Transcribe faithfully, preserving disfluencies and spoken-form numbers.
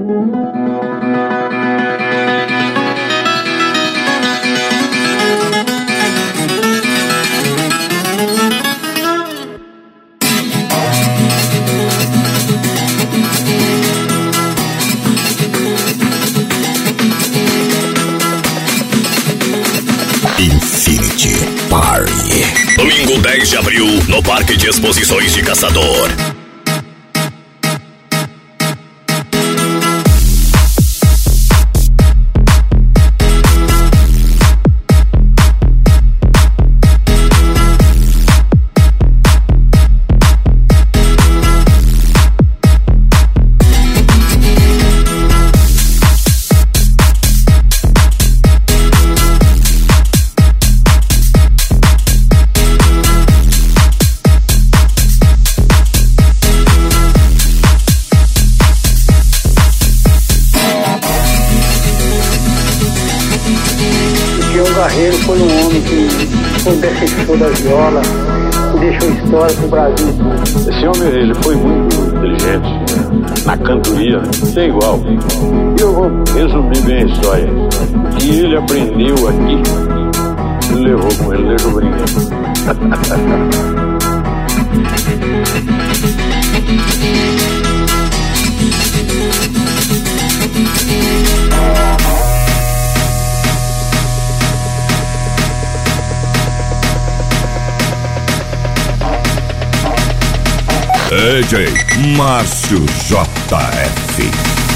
Infinity Party. Domingo dez de abril, no Parque de Exposições de Caçador. Barreiro foi um homem que foi defensor da viola e deixou história pro Brasil. Esse homem, ele foi muito inteligente, né? Na cantoria, que é igual. E eu vou resumir bem a história. O que ele aprendeu aqui, ele levou com ele, deixou brinquedo. D J Márcio J F.